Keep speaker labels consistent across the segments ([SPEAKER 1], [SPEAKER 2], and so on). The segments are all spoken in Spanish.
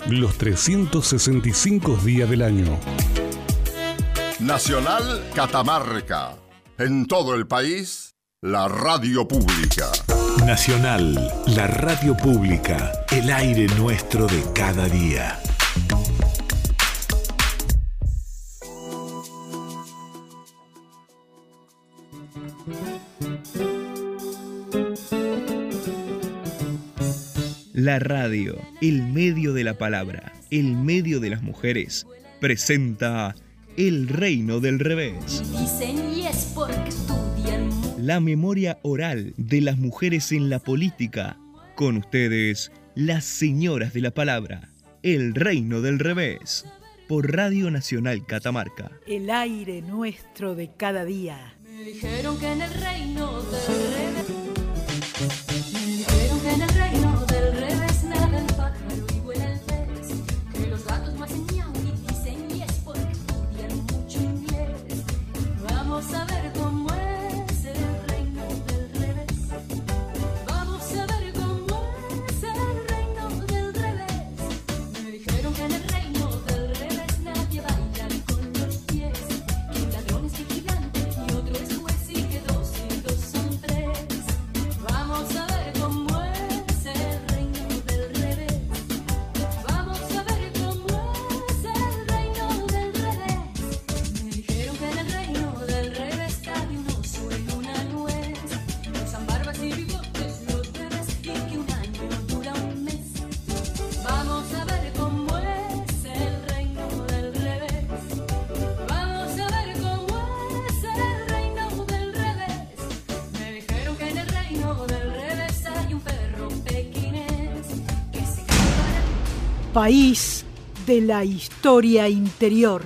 [SPEAKER 1] los 365 días del año.
[SPEAKER 2] Nacional Catamarca. En todo el país, la radio pública.
[SPEAKER 3] Nacional, la radio pública, el aire nuestro de cada día.
[SPEAKER 4] La radio, el medio de la palabra, el medio de las mujeres, presenta El Reino del Revés. La memoria oral de las mujeres en la política. Con ustedes, las señoras de la palabra. El Reino del Revés. Por Radio Nacional Catamarca.
[SPEAKER 5] El aire nuestro de cada día.
[SPEAKER 6] Me dijeron que en el reino del revés. Me dijeron que en el reino del revés nada el pájaro y vuela el pez. Que los gatos no hacen miau y dicen yes porque estudian mucho inglés. Vamos a ver cómo es el reino del revés. Vamos a ver cómo es el reino del revés. Me dijeron que en el reino del revés nadie baila con los pies. Que un ladrón es vigilante y otro es juez y que 2 y 2 son 3. Vamos a ver cómo es el reino del revés. Vamos a ver cómo es el reino del revés. Me dijeron que en el reino del revés cabe un oso y una nuez. Usan barbas y bigotes los bebés y que un año dura un mes. Vamos a ver cómo es el reino del revés. Vamos a ver cómo es el reino del revés. Me dijeron que en el reino del revés hay un perro pequinés que se para.
[SPEAKER 5] País de la historia interior.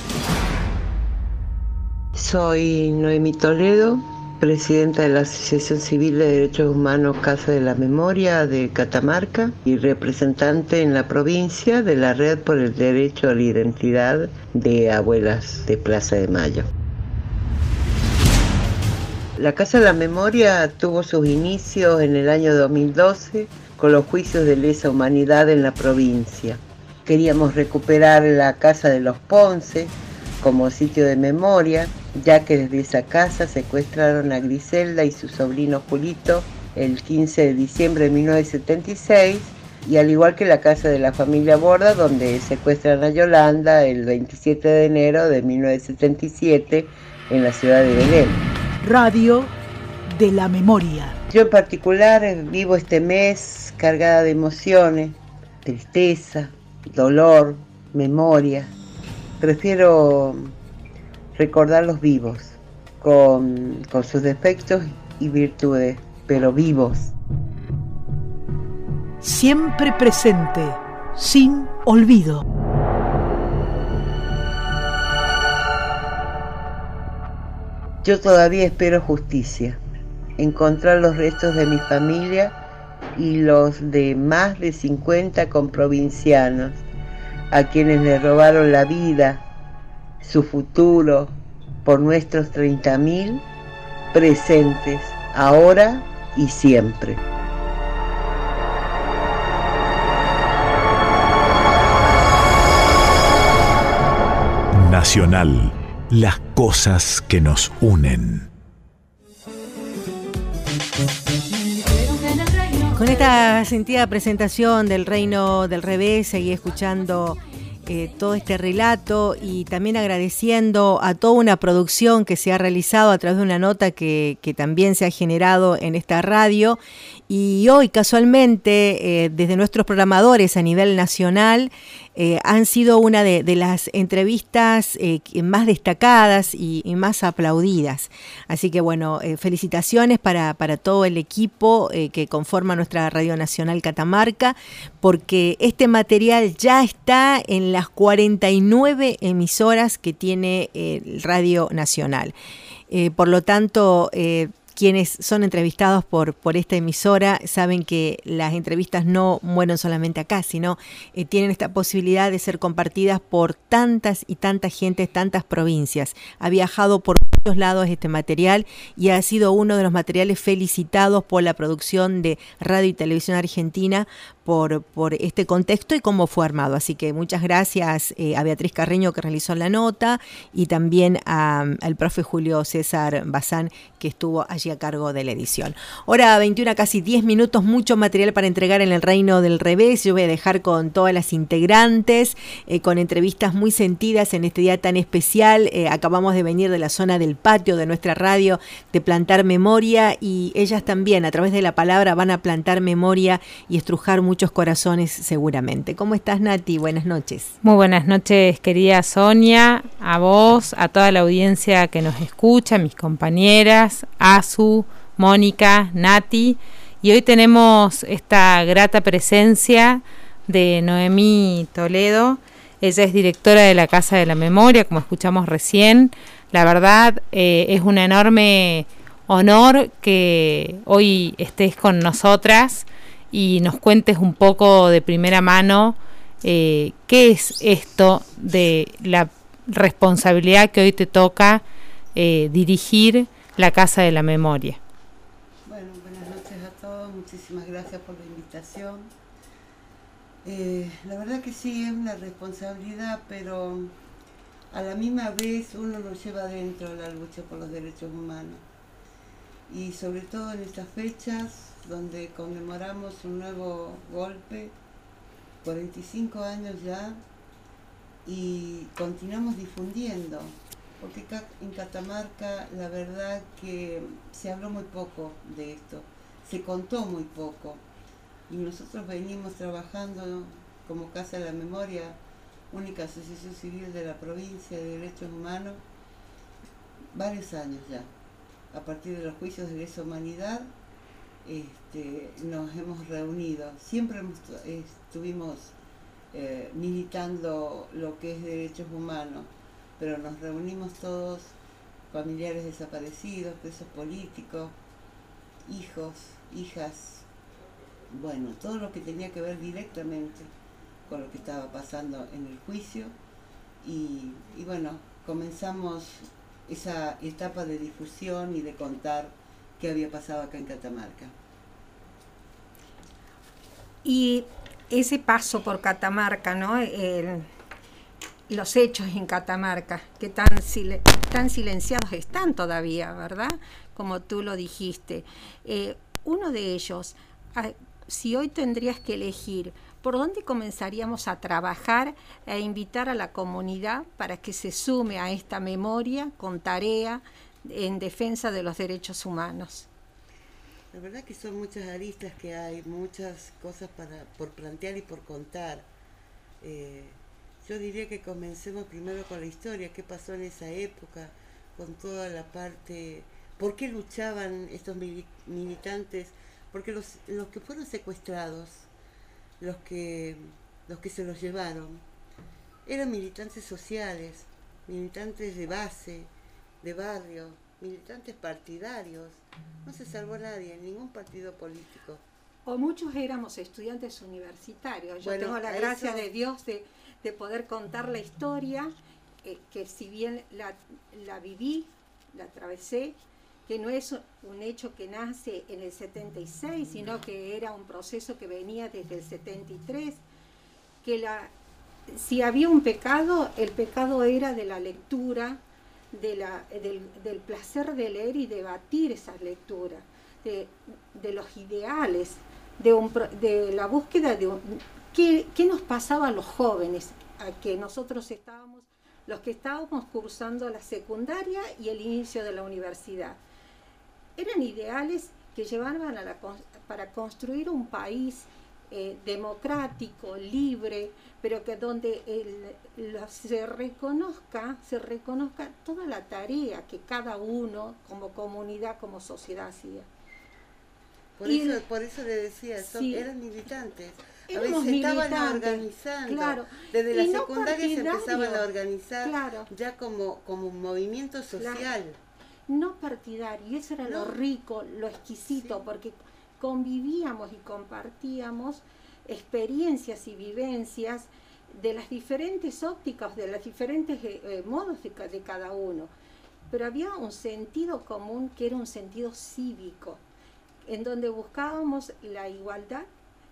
[SPEAKER 7] Soy Noemí Toledo, presidenta de la Asociación Civil de Derechos Humanos Casa de la Memoria de Catamarca y representante en la provincia de la Red por el Derecho a la Identidad de Abuelas de Plaza de Mayo. La Casa de la Memoria tuvo sus inicios en el año 2012 con los juicios de lesa humanidad en la provincia. Queríamos recuperar la Casa de los Ponce como sitio de memoria, ya que desde esa casa secuestraron a Griselda y su sobrino Julito el 15 de diciembre de 1976, y al igual que la casa de la familia Borda, donde secuestran a Yolanda el 27 de enero de 1977 en la ciudad de Belén.
[SPEAKER 5] Radio de la memoria.
[SPEAKER 7] Yo en particular vivo este mes cargada de emociones, tristeza, dolor, memoria. Prefiero recordar los vivos, con sus defectos y virtudes, pero vivos.
[SPEAKER 5] Siempre presente, sin olvido.
[SPEAKER 7] Yo todavía espero justicia, encontrar los restos de mi familia y los de más de 50 comprovincianos, a quienes le robaron la vida, su futuro, por nuestros 30.000 presentes, ahora y siempre.
[SPEAKER 3] Nacional, las cosas que nos unen.
[SPEAKER 8] Con esta sentida presentación del Reino del Revés, seguí escuchando todo este relato y también agradeciendo a toda una producción que se ha realizado a través de una nota que también se ha generado en esta radio. Y hoy, casualmente, desde nuestros programadores a nivel nacional, han sido una de las entrevistas más destacadas y más aplaudidas. Así que, bueno, felicitaciones para todo el equipo que conforma nuestra Radio Nacional Catamarca, porque este material ya está en las 49 emisoras que tiene Radio Nacional. Por lo tanto, quienes son entrevistados por esta emisora saben que las entrevistas no mueren solamente acá, sino tienen esta posibilidad de ser compartidas por tantas y tantas gentes, tantas provincias. Ha viajado por muchos lados este material y ha sido uno de los materiales felicitados por la producción de Radio y Televisión Argentina por este contexto y cómo fue armado. Así que muchas gracias a Beatriz Carreño, que realizó la nota, y también al profe Julio César Bazán, que estuvo allí a cargo de la edición. Hora 21, casi 10 minutos, mucho material para entregar en el Reino del Revés. Yo voy a dejar con todas las integrantes, con entrevistas muy sentidas en este día tan especial. Acabamos de venir de la zona del patio de nuestra radio, de plantar memoria, y ellas también, a través de la palabra, van a plantar memoria y estrujar muchos corazones seguramente. ¿Cómo estás, Nati? Buenas noches.
[SPEAKER 9] Muy buenas noches, querida Sonia, a vos, a toda la audiencia que nos escucha, mis compañeras, Azu, Mónica, Nati, y hoy tenemos esta grata presencia de Noemí Toledo. Ella es directora de la Casa de la Memoria, como escuchamos recién. La verdad, es un enorme honor que hoy estés con nosotras y nos cuentes un poco de primera mano qué es esto de la responsabilidad que hoy te toca dirigir la Casa de la Memoria.
[SPEAKER 10] Bueno, buenas noches a todos, muchísimas gracias por la invitación. La verdad que sí, es una responsabilidad, pero a la misma vez uno lo lleva dentro la lucha por los derechos humanos. Y sobre todo en estas fechas donde conmemoramos un nuevo golpe, 45 años ya, y continuamos difundiendo, porque en Catamarca la verdad que se habló muy poco de esto, se contó muy poco, y nosotros venimos trabajando como Casa de la Memoria, única asociación civil de la provincia de Derechos Humanos, varios años ya. A partir de los juicios de lesa humanidad, nos hemos reunido. Siempre estuvimos militando lo que es derechos humanos, pero nos reunimos todos, familiares desaparecidos, presos políticos, hijos, hijas, bueno, todo lo que tenía que ver directamente con lo que estaba pasando en el juicio, y bueno, comenzamos esa etapa de difusión y de contar qué había pasado acá en Catamarca.
[SPEAKER 11] Y ese paso por Catamarca, ¿no? Los hechos en Catamarca, que tan silenciados están todavía, ¿verdad? Como tú lo dijiste. Uno de ellos, si hoy tendrías que elegir, ¿por dónde comenzaríamos a trabajar e invitar a la comunidad para que se sume a esta memoria con tarea en defensa de los derechos humanos?
[SPEAKER 10] La verdad que son muchas aristas que hay, muchas cosas por plantear y por contar. Yo diría que comencemos primero con la historia, qué pasó en esa época, con toda la parte, por qué luchaban estos militantes, porque los que fueron secuestrados, los que se los llevaron, eran militantes sociales, militantes de base, de barrio, militantes partidarios. No se salvó nadie, ningún partido político.
[SPEAKER 11] O muchos éramos estudiantes universitarios. Yo tengo la gracia de Dios de poder contar la historia, que si bien la viví, la atravesé, que no es un hecho que nace en el 76, sino que era un proceso que venía desde el 73, que si había un pecado, el pecado era de la lectura, del placer de leer y debatir esas lecturas, de los ideales, de la búsqueda de qué nos pasaba a los jóvenes, a que nosotros los que estábamos cursando la secundaria y el inicio de la universidad. Eran ideales que llevaban para construir un país democrático, libre, pero que donde se reconozca toda la tarea que cada uno, como comunidad, como sociedad, hacía.
[SPEAKER 10] Por eso le decía, eran militantes. A veces
[SPEAKER 11] militantes,
[SPEAKER 10] estaban organizando,
[SPEAKER 11] claro.
[SPEAKER 10] Desde la
[SPEAKER 11] Y
[SPEAKER 10] secundaria se empezaban a organizar,
[SPEAKER 11] claro.
[SPEAKER 10] Ya como un movimiento social.
[SPEAKER 11] Claro. No partidario, y eso era lo rico, lo exquisito, porque convivíamos y compartíamos experiencias y vivencias de las diferentes ópticas, de los diferentes modos de cada uno. Pero había un sentido común que era un sentido cívico, en donde buscábamos la igualdad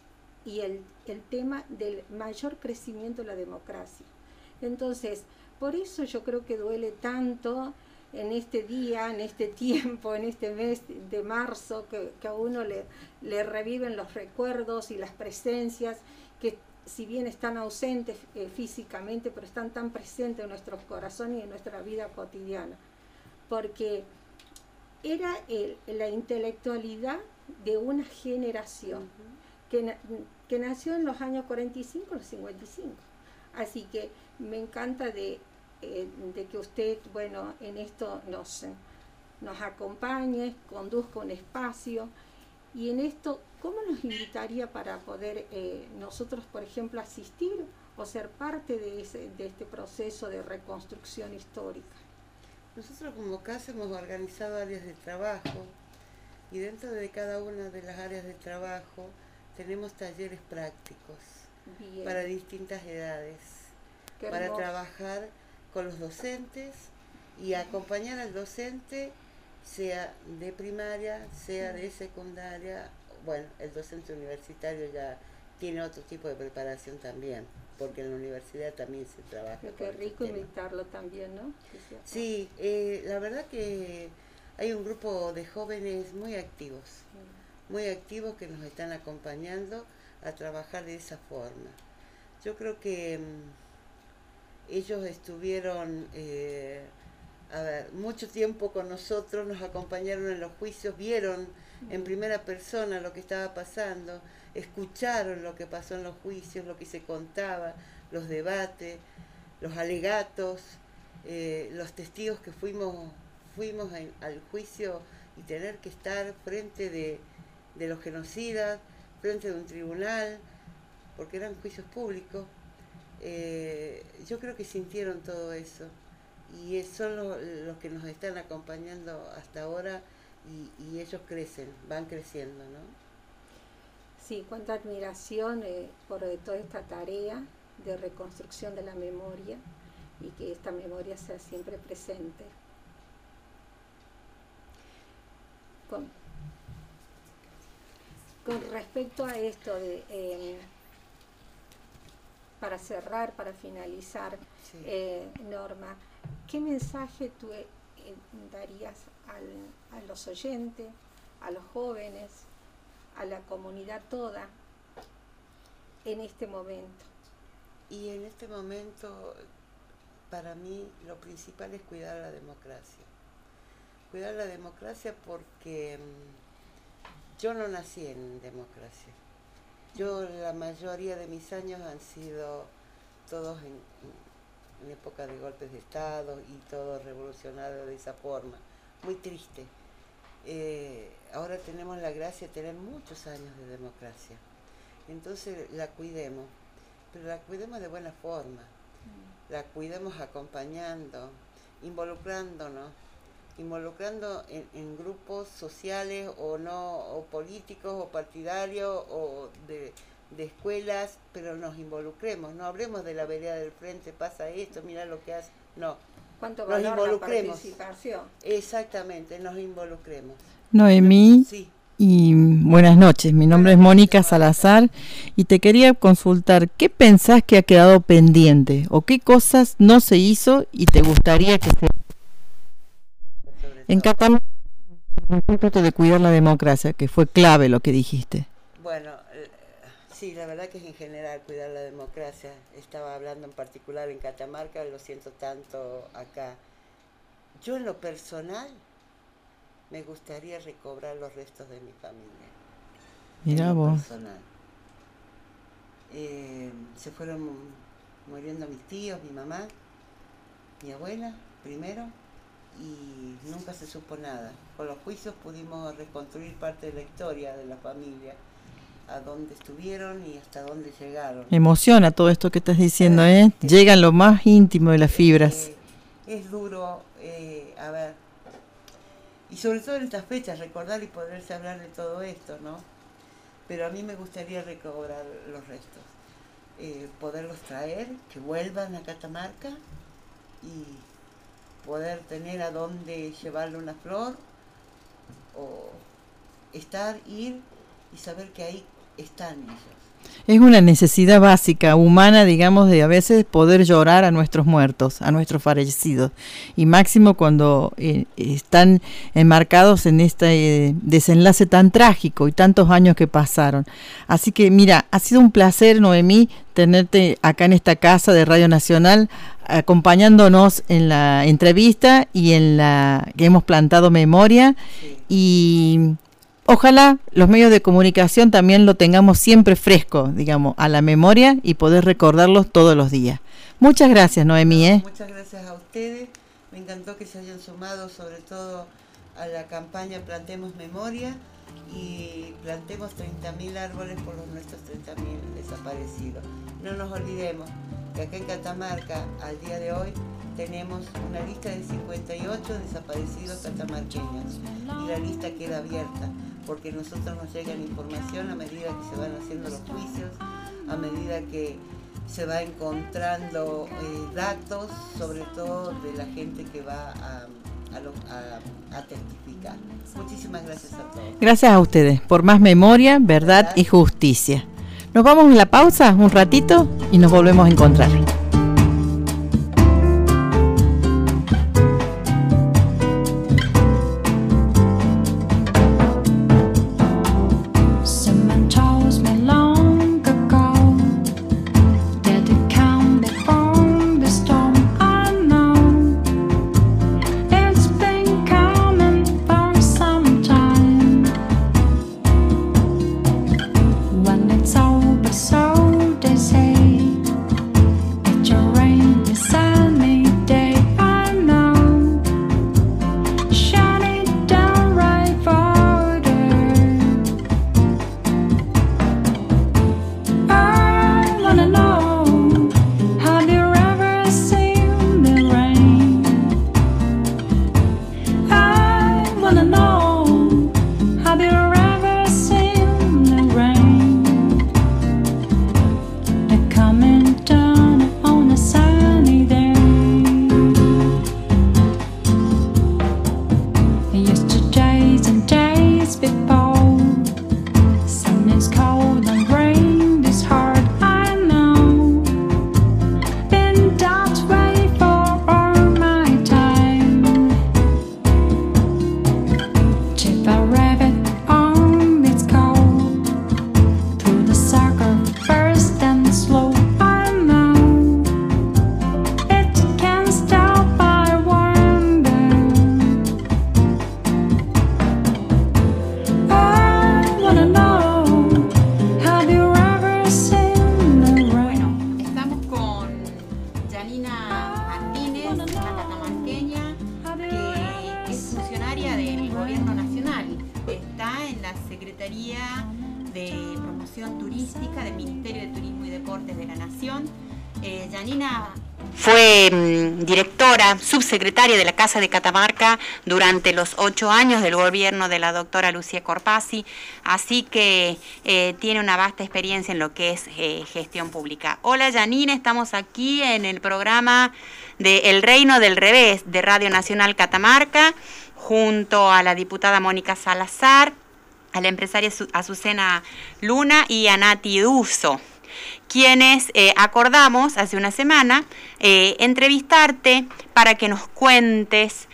[SPEAKER 11] y el tema del mayor crecimiento de la democracia. Entonces, por eso yo creo que duele tanto en este día, en este tiempo, en este mes de marzo, que a uno le reviven los recuerdos y las presencias que, si bien están ausentes físicamente, pero están tan presentes en nuestros corazones y en nuestra vida cotidiana. Porque era la intelectualidad de una generación que nació en los años 45, los 55. Así que me encanta de que usted, bueno, en esto nos acompañe, conduzca un espacio. Y en esto, ¿cómo nos invitaría para poder nosotros, por ejemplo, asistir o ser parte de este proceso de reconstrucción histórica?
[SPEAKER 10] Nosotros como casa hemos organizado áreas de trabajo y dentro de cada una de las áreas de trabajo tenemos talleres prácticos. Bien. Para distintas edades, para trabajar con los docentes y acompañar al docente, sea de primaria, sea de secundaria. Bueno, el docente universitario ya tiene otro tipo de preparación también, porque en la universidad también se trabaja.
[SPEAKER 11] Qué rico invitarlo también, ¿no?
[SPEAKER 10] Sí, la verdad que hay un grupo de jóvenes muy activos que nos están acompañando a trabajar de esa forma. Yo creo que ellos estuvieron mucho tiempo con nosotros, nos acompañaron en los juicios, vieron en primera persona lo que estaba pasando, escucharon lo que pasó en los juicios, lo que se contaba, los debates, los alegatos, los testigos que fuimos al juicio y tener que estar frente de los genocidas, frente de un tribunal, porque eran juicios públicos. Yo creo que sintieron todo eso y son los que nos están acompañando hasta ahora y ellos van creciendo, ¿no?
[SPEAKER 11] Sí, cuánta admiración por toda esta tarea de reconstrucción de la memoria y que esta memoria sea siempre presente. Con respecto a esto para cerrar, para finalizar, sí. Norma, ¿qué mensaje tú darías a los oyentes, a los jóvenes, a la comunidad toda en este momento?
[SPEAKER 10] Y en este momento, para mí, lo principal es cuidar la democracia. Cuidar la democracia porque yo no nací en democracia. La mayoría de mis años han sido todos en época de golpes de Estado y todo revolucionario de esa forma. Muy triste. Ahora tenemos la gracia de tener muchos años de democracia. Entonces la cuidemos, pero la cuidemos de buena forma. La cuidemos acompañando, involucrando en grupos sociales o políticos o partidarios o de escuelas, pero nos involucremos, no hablemos de la vereda del frente, pasa esto, mira lo que hace, no.
[SPEAKER 11] ¿Cuánto valor la participación?
[SPEAKER 10] Exactamente, nos involucremos.
[SPEAKER 12] Noemí,
[SPEAKER 10] sí.
[SPEAKER 12] Y buenas noches, mi nombre es Mónica Salazar y te quería consultar, ¿qué pensás que ha quedado pendiente o qué cosas no se hizo y te gustaría que se... En Catamarca, de cuidar la democracia, que fue clave lo que dijiste.
[SPEAKER 10] Bueno, sí, la verdad que es en general cuidar la democracia. Estaba hablando en particular en Catamarca, lo siento tanto acá. Yo en lo personal me gustaría recobrar los restos de mi familia.
[SPEAKER 12] Mirá vos.
[SPEAKER 10] Personal. Se fueron muriendo mis tíos, mi mamá, mi abuela primero, y nunca se supo nada. Con los juicios pudimos reconstruir parte de la historia de la familia, a dónde estuvieron y hasta dónde llegaron.
[SPEAKER 12] Me emociona todo esto que estás diciendo, ¿eh? Llegan lo más íntimo de las fibras.
[SPEAKER 10] Es duro, a ver, y sobre todo en estas fechas, recordar y poderse hablar de todo esto, ¿no? Pero a mí me gustaría recobrar los restos, poderlos traer, que vuelvan a Catamarca y poder tener a dónde llevarle una flor, o ir y saber que ahí están ellos,
[SPEAKER 12] Es una necesidad básica, humana, digamos, de a veces poder llorar a nuestros muertos, a nuestros fallecidos. Y máximo cuando están enmarcados en este desenlace tan trágico y tantos años que pasaron. Así que, mira, ha sido un placer, Noemí, tenerte acá en esta casa de Radio Nacional, acompañándonos en la entrevista y en la que hemos plantado memoria. Sí. Y ojalá los medios de comunicación también lo tengamos siempre fresco, digamos, a la memoria y poder recordarlos todos los días. Muchas gracias, Noemí.
[SPEAKER 10] Muchas gracias a ustedes. Me encantó que se hayan sumado sobre todo a la campaña Plantemos Memoria y plantemos 30.000 árboles por los nuestros 30.000 desaparecidos. No nos olvidemos que acá en Catamarca, al día de hoy, tenemos una lista de 58 desaparecidos catamarqueños y la lista queda abierta porque nosotros nos llega la información a medida que se van haciendo los juicios, a medida que se va encontrando datos, sobre todo de la gente que va a testificar. Muchísimas gracias a todos.
[SPEAKER 12] Gracias a ustedes por más memoria, verdad y justicia. Nos vamos a la pausa un ratito y nos volvemos a encontrar.
[SPEAKER 13] Subsecretaria de la Casa de Catamarca durante los 8 años del gobierno de la doctora Lucía Corpazzi, así que tiene una vasta experiencia en lo que es gestión pública. Hola Janina, estamos aquí en el programa de El Reino del Revés de Radio Nacional Catamarca, junto a la diputada Mónica Salazar, a la empresaria Azucena Luna y a Nati Duso, quienes acordamos hace una semana entrevistarte para que nos cuentes.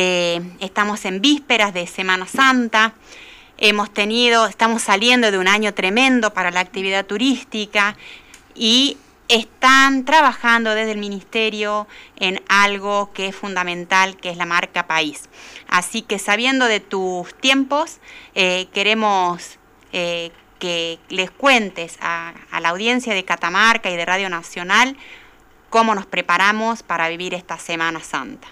[SPEAKER 13] Estamos en vísperas de Semana Santa, estamos saliendo de un año tremendo para la actividad turística y están trabajando desde el Ministerio en algo que es fundamental, que es la marca país. Así que sabiendo de tus tiempos, queremos que les cuentes a la audiencia de Catamarca y de Radio Nacional cómo nos preparamos para vivir esta Semana Santa.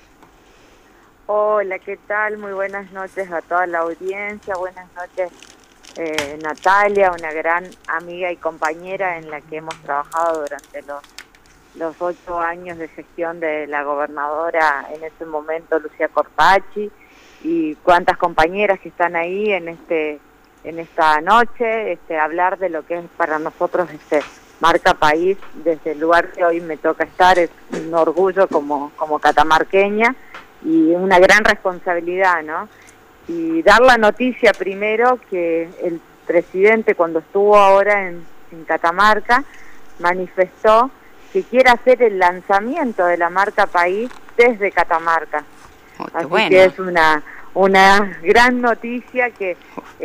[SPEAKER 14] Hola, ¿qué tal? Muy buenas noches a toda la audiencia, buenas noches Natalia, una gran amiga y compañera en la que hemos trabajado durante los 8 años de gestión de la gobernadora en ese momento, Lucía Corpazzi, y cuántas compañeras que están ahí en esta noche, hablar de lo que es para nosotros marca país. Desde el lugar que hoy me toca estar es un orgullo como catamarqueña y una gran responsabilidad, ¿no? Y dar la noticia primero que el presidente, cuando estuvo ahora en Catamarca, manifestó que quiere hacer el lanzamiento de la marca País desde Catamarca. Así que es una gran noticia que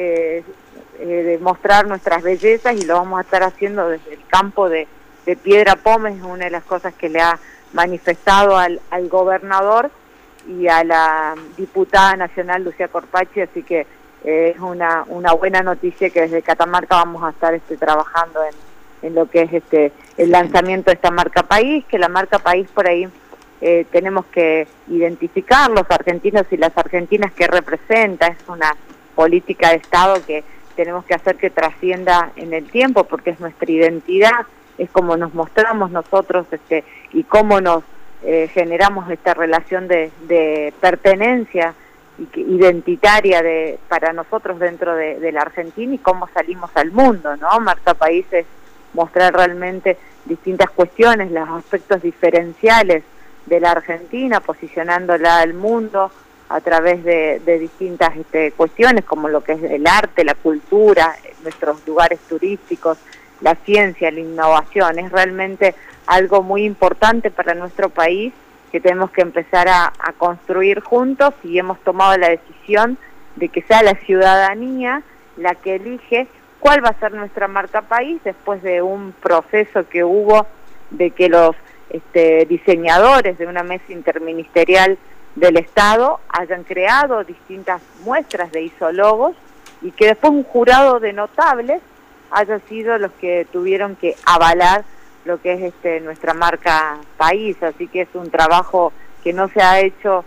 [SPEAKER 14] de mostrar nuestras bellezas, y lo vamos a estar haciendo desde el campo de Piedra Pómez. Es una de las cosas que le ha manifestado al gobernador y a la diputada nacional Lucía Corpacci, así que es una buena noticia que desde Catamarca vamos a estar trabajando en lo que es el lanzamiento de esta marca País, que la marca País por ahí tenemos que identificar los argentinos y las argentinas que representa. Es una política de Estado que tenemos que hacer que trascienda en el tiempo, porque es nuestra identidad, es como nos mostramos nosotros y cómo nos generamos esta relación de pertenencia identitaria para nosotros dentro de la Argentina, y cómo salimos al mundo, ¿no? Marca País es mostrar realmente distintas cuestiones, los aspectos diferenciales de la Argentina, posicionándola al mundo a través de distintas cuestiones, como lo que es el arte, la cultura, nuestros lugares turísticos, la ciencia, la innovación. Es realmente algo muy importante para nuestro país, que tenemos que empezar a construir juntos, y hemos tomado la decisión de que sea la ciudadanía la que elige cuál va a ser nuestra marca País, después de un proceso que hubo de que los diseñadores de una mesa interministerial del Estado hayan creado distintas muestras de isologos, y que después un jurado de notables haya sido los que tuvieron que avalar lo que es nuestra marca País. Así que es un trabajo que no se ha hecho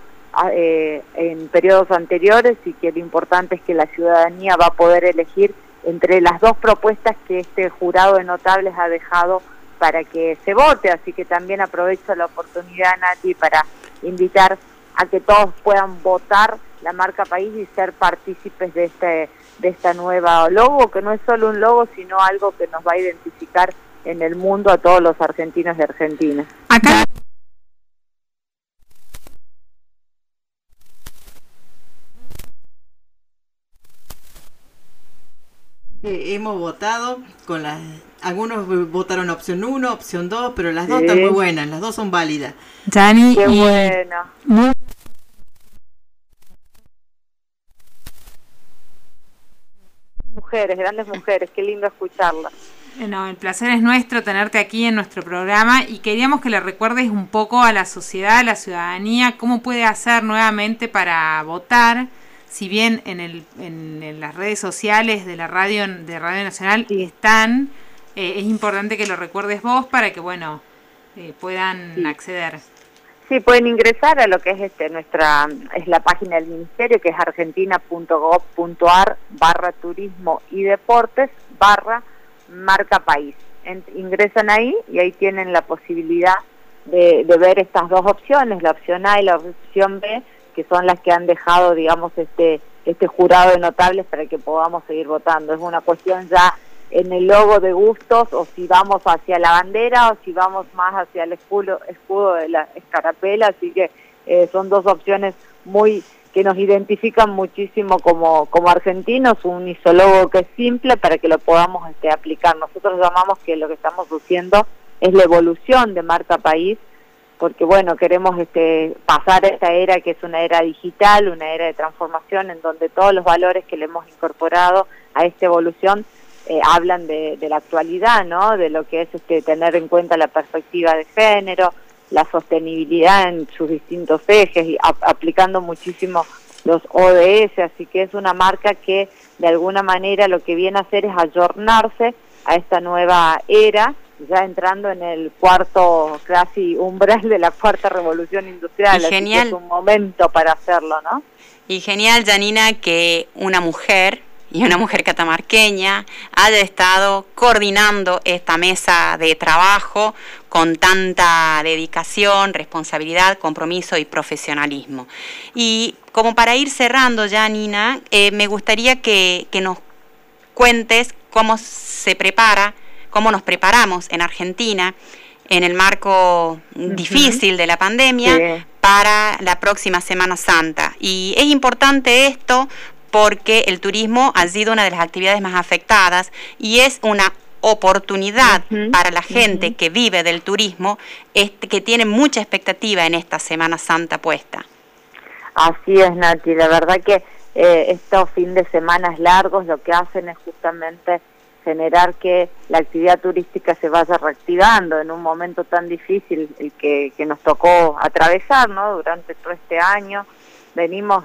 [SPEAKER 14] en periodos anteriores, y que lo importante es que la ciudadanía va a poder elegir entre las dos propuestas que este jurado de notables ha dejado para que se vote. Así que también aprovecho la oportunidad, Nati, para invitar a que todos puedan votar la marca País y ser partícipes de esta nueva logo, que no es solo un logo, sino algo que nos va a identificar en el mundo a todos los argentinos y argentinas.
[SPEAKER 9] Acá
[SPEAKER 12] hemos votado con algunos votaron opción 1, opción 2, pero las dos están muy buenas, las dos son válidas.
[SPEAKER 9] Jani,
[SPEAKER 14] qué bueno. Mujeres, grandes mujeres, qué lindo escucharlas.
[SPEAKER 9] No, el placer es nuestro tenerte aquí en nuestro programa, y queríamos que le recuerdes un poco a la sociedad, a la ciudadanía, cómo puede hacer nuevamente para votar. Si bien en las redes sociales de Radio Nacional están, es importante que lo recuerdes vos para que puedan acceder.
[SPEAKER 14] Sí, pueden ingresar a lo que es es la página del Ministerio, que es argentina.gov.ar/turismo y deportes /marca País. Ingresan ahí y ahí tienen la posibilidad de ver estas dos opciones, la opción A y la opción B, que son las que han dejado, digamos, este jurado de notables para que podamos seguir votando. Es una cuestión ya en el logo de gustos, o si vamos hacia la bandera o si vamos más hacia el escudo de la escarapela, así que son dos opciones que nos identifican muchísimo como argentinos, un isólogo que es simple para que lo podamos aplicar. Nosotros llamamos que lo que estamos haciendo es la evolución de marca País, porque queremos pasar a esta era que es una era digital, una era de transformación, en donde todos los valores que le hemos incorporado a esta evolución hablan de la actualidad, ¿no? De lo que es tener en cuenta la perspectiva de género, la sostenibilidad en sus distintos ejes, y aplicando muchísimo los ODS, así que es una marca que de alguna manera lo que viene a hacer es ayornarse a esta nueva era, ya entrando en el cuarto casi umbral de la cuarta revolución industrial.
[SPEAKER 13] Y genial,
[SPEAKER 14] así que es un momento para hacerlo, ¿no?
[SPEAKER 13] Y genial, Janina, que una mujer, y una mujer catamarqueña, haya estado coordinando esta mesa de trabajo con tanta dedicación, responsabilidad, compromiso y profesionalismo. Y como para ir cerrando, Janina, me gustaría que nos cuentes cómo se prepara, cómo nos preparamos en Argentina en el marco difícil de la pandemia para la próxima Semana Santa. Y es importante esto porque el turismo ha sido una de las actividades más afectadas y es una oportunidad para la gente que vive del turismo, que tiene mucha expectativa en esta Semana Santa puesta.
[SPEAKER 14] Así es, Nati, la verdad que estos fines de semana largos lo que hacen es justamente generar que la actividad turística se vaya reactivando en un momento tan difícil el que nos tocó atravesar, ¿no? Durante todo este año venimos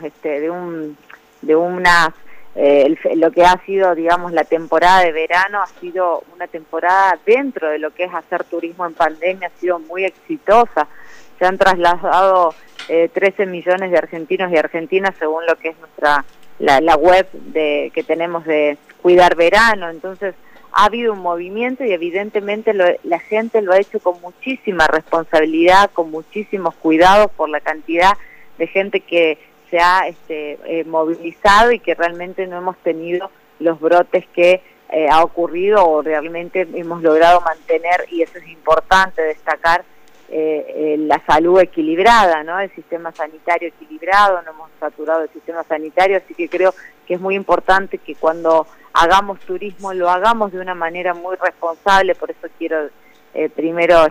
[SPEAKER 14] lo que ha sido, digamos, la temporada de verano ha sido una temporada dentro de lo que es hacer turismo en pandemia, ha sido muy exitosa. Se han trasladado 13 millones de argentinos y argentinas según lo que es la web que tenemos de Cuidar Verano. Entonces ha habido un movimiento y evidentemente la gente lo ha hecho con muchísima responsabilidad, con muchísimos cuidados por la cantidad de gente que se ha movilizado y que realmente no hemos tenido los brotes que ha ocurrido o realmente hemos logrado mantener, y eso es importante destacar, la salud equilibrada, ¿no? El sistema sanitario equilibrado, no hemos saturado el sistema sanitario, así que creo que es muy importante que cuando hagamos turismo lo hagamos de una manera muy responsable. Por eso quiero primero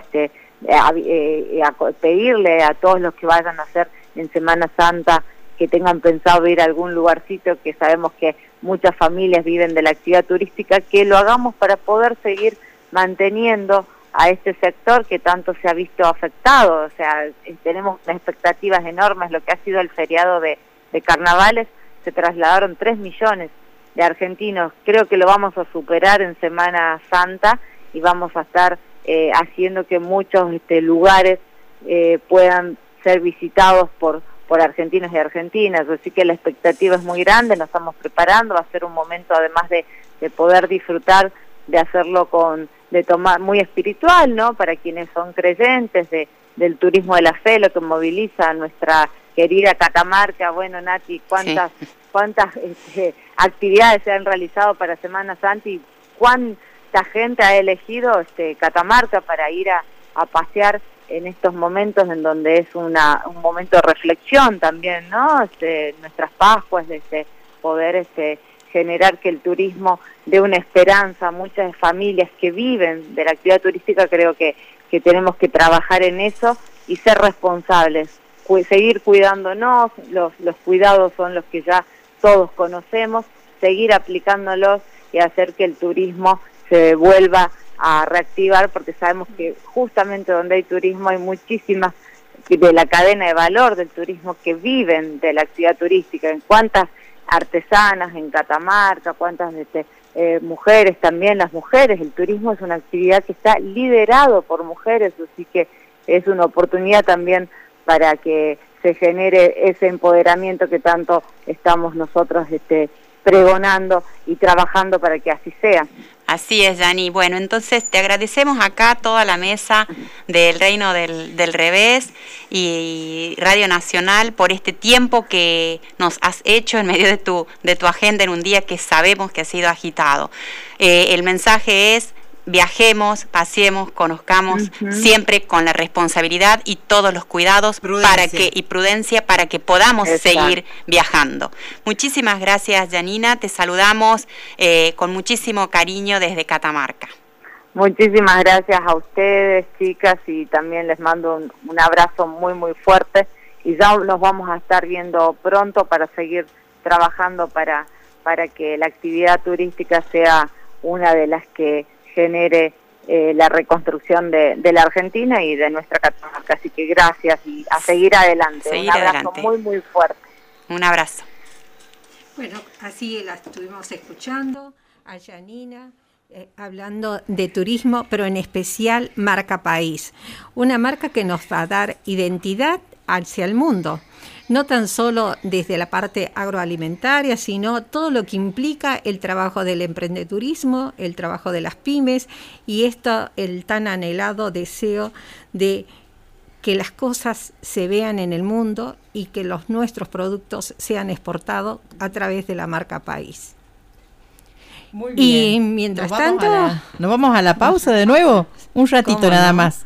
[SPEAKER 14] pedirle a todos los que vayan a hacer en Semana Santa que tengan pensado ir a algún lugarcito, que sabemos que muchas familias viven de la actividad turística, que lo hagamos para poder seguir manteniendo a este sector que tanto se ha visto afectado. O sea, tenemos expectativas enormes. Lo que ha sido el feriado de carnavales, se trasladaron 3 millones de argentinos. Creo que lo vamos a superar en Semana Santa y vamos a estar haciendo que muchos lugares puedan ser visitados por argentinos y argentinas. Así que la expectativa es muy grande, nos estamos preparando, va a ser un momento además de poder disfrutar, de hacerlo de tomar muy espiritual, ¿no? Para quienes son creyentes del turismo de la fe, lo que moviliza a nuestra querida Catamarca. Bueno, Nati, cuántas actividades se han realizado para Semana Santa y cuánta gente ha elegido Catamarca para ir a pasear en estos momentos en donde es un momento de reflexión también, ¿no? Nuestras Pascuas, poder generar que el turismo dé una esperanza a muchas familias que viven de la actividad turística. Creo que tenemos que trabajar en eso y ser responsables, seguir cuidándonos. Los cuidados son los que ya todos conocemos, seguir aplicándolos y hacer que el turismo se vuelva a reactivar, porque sabemos que justamente donde hay turismo hay muchísimas de la cadena de valor del turismo que viven de la actividad turística. En cuántas artesanas en Catamarca, cuántas mujeres también, las mujeres, el turismo es una actividad que está liderado por mujeres, así que es una oportunidad también para que se genere ese empoderamiento que tanto estamos nosotros pregonando y trabajando para que así sea.
[SPEAKER 13] Así es, Yani. Bueno, entonces te agradecemos acá toda la mesa del Reino del Revés y Radio Nacional por este tiempo que nos has hecho en medio de tu agenda en un día que sabemos que ha sido agitado. El mensaje es: viajemos, paseemos, conozcamos, siempre con la responsabilidad y todos los cuidados y prudencia para que podamos seguir viajando. Muchísimas gracias, Janina. Te saludamos con muchísimo cariño desde Catamarca.
[SPEAKER 14] Muchísimas gracias a ustedes, chicas, y también les mando un abrazo muy, muy fuerte. Y ya nos vamos a estar viendo pronto para seguir trabajando para que la actividad turística sea una de las que genere la reconstrucción de la Argentina y de nuestra Catamarca. Así que gracias y a seguir adelante. Un abrazo muy, muy fuerte.
[SPEAKER 13] Un abrazo.
[SPEAKER 11] Bueno, así la estuvimos escuchando a Janina hablando de turismo, pero en especial marca país. Una marca que nos va a dar identidad hacia el mundo. No tan solo desde la parte agroalimentaria, sino todo lo que implica el trabajo del emprendedurismo, el trabajo de las pymes y el tan anhelado deseo de que las cosas se vean en el mundo y que nuestros productos sean exportados a través de la marca país.
[SPEAKER 12] Muy bien.
[SPEAKER 11] Y mientras tanto...
[SPEAKER 12] ¿Nos vamos a la pausa de nuevo? Un ratito nada más.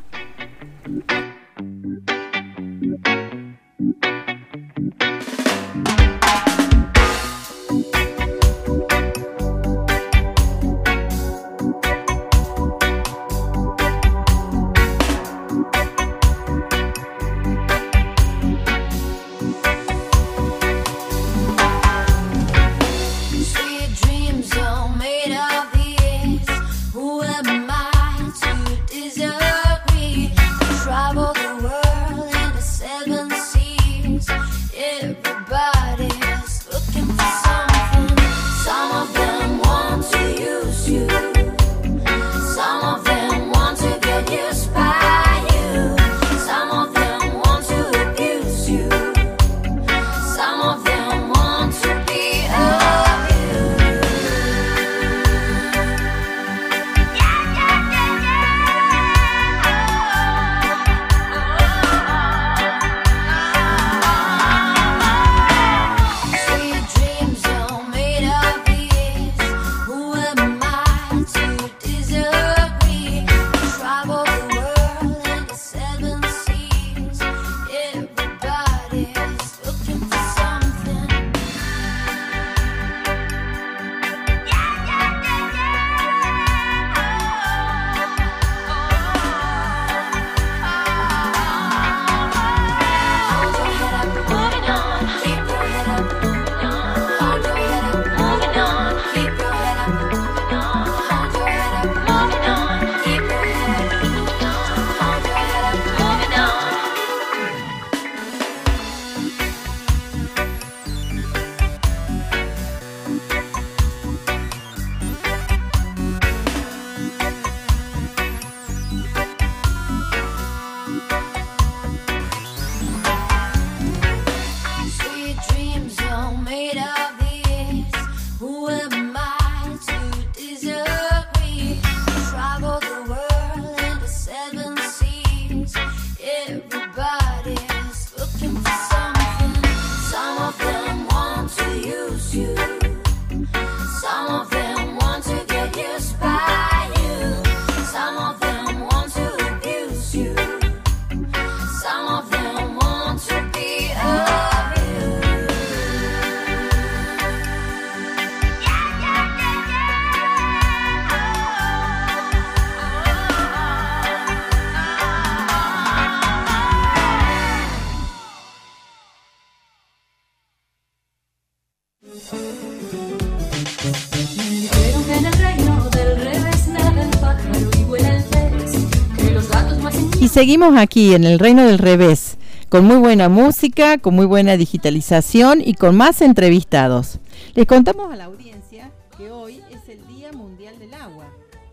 [SPEAKER 12] seguimos aquí en el Reino del Revés, con muy buena música, con muy buena digitalización y con más entrevistados. Les contamos a la audiencia que hoy es el Día Mundial del Agua,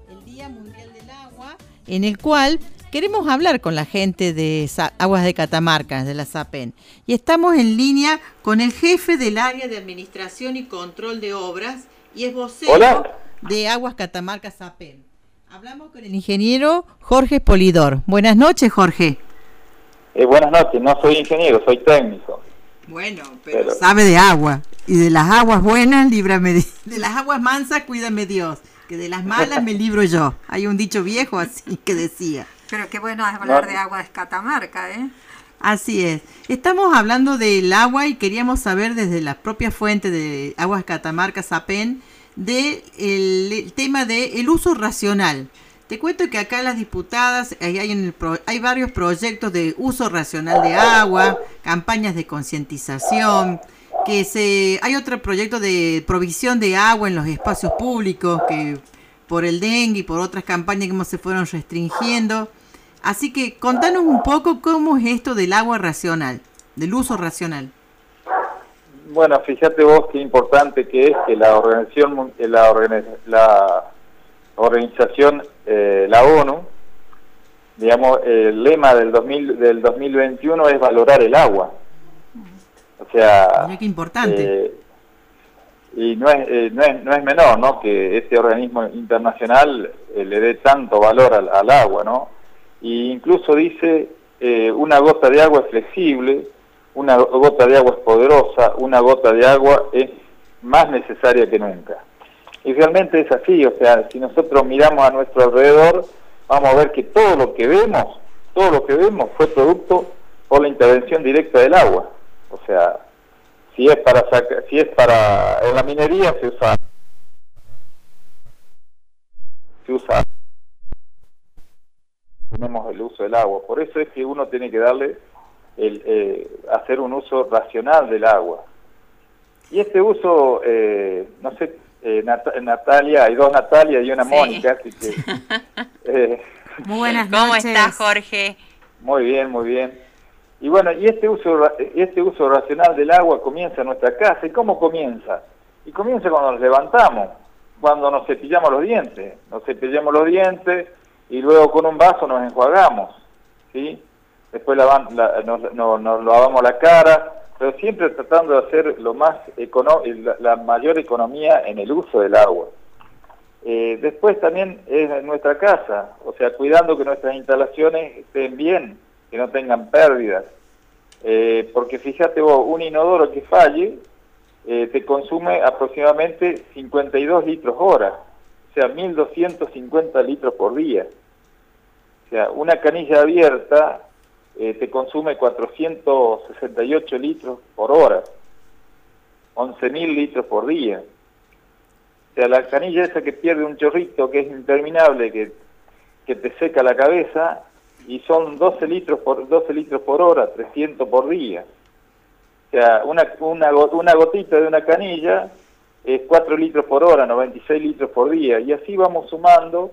[SPEAKER 12] en el cual queremos hablar con la gente de Aguas de Catamarca, de la SAPEN. Y estamos en línea con el jefe del área de Administración y Control de Obras y es vocero de Aguas Catamarca SAPEN. Hablamos con el ingeniero Jorge Polidor. Buenas noches, Jorge.
[SPEAKER 15] Buenas noches, no soy ingeniero, soy técnico.
[SPEAKER 12] Bueno, pero sabe de agua. Y de las aguas buenas, líbrame de las aguas mansas, cuídame Dios. Que de las malas me libro yo. Hay un dicho viejo así que decía.
[SPEAKER 11] Pero qué bueno es hablar de Aguas de Catamarca, ¿eh?
[SPEAKER 12] Así es. Estamos hablando del agua y queríamos saber desde la propia fuente de Aguas Catamarca SAPEN del tema del uso racional. Te cuento que acá las diputadas hay varios proyectos de uso racional de agua, campañas de concientización, hay otro proyecto de provisión de agua en los espacios públicos que por el dengue y por otras campañas que se fueron restringiendo. Así que contanos un poco cómo es esto del agua racional, del uso racional.
[SPEAKER 15] Bueno, fíjate vos qué importante que es que la organización, la ONU, digamos, el lema del 2021 es valorar el agua. O sea,
[SPEAKER 12] qué importante.
[SPEAKER 15] Y no es menor, ¿no? Que este organismo internacional le dé tanto valor al agua, ¿no? Y incluso dice una gota de agua es flexible, una gota de agua es poderosa, una gota de agua es más necesaria que nunca. Y realmente es así, o sea, si nosotros miramos a nuestro alrededor, vamos a ver que todo lo que vemos fue producto por la intervención directa del agua. O sea, si es para en la minería se usa tenemos el uso del agua. Por eso es que uno tiene que darle hacer un uso racional del agua. Y este uso, no sé, Natalia, hay dos Natalia y una Mónica, así que
[SPEAKER 13] muy buenas noches. ¿Cómo estás, Jorge?
[SPEAKER 15] Muy bien, muy bien. Y bueno, y este uso racional del agua comienza en nuestra casa. ¿Y cómo comienza? Y comienza cuando nos levantamos, cuando nos cepillamos los dientes. Nos cepillamos los dientes y luego con un vaso nos enjuagamos, ¿sí? Después nos lavamos la cara, pero siempre tratando de hacer la mayor economía en el uso del agua. Después también es en nuestra casa, o sea, cuidando que nuestras instalaciones estén bien, que no tengan pérdidas, porque fíjate vos, un inodoro que falle te consume aproximadamente 52 litros hora, o sea, 1.250 litros por día. O sea, una canilla abierta te consume 468 litros por hora, 11.000 litros por día. O sea, la canilla esa que pierde un chorrito que es interminable, que te seca la cabeza, y son 12 litros por hora, 300 por día. O sea, una gotita de una canilla es 4 litros por hora, 96 litros por día, y así vamos sumando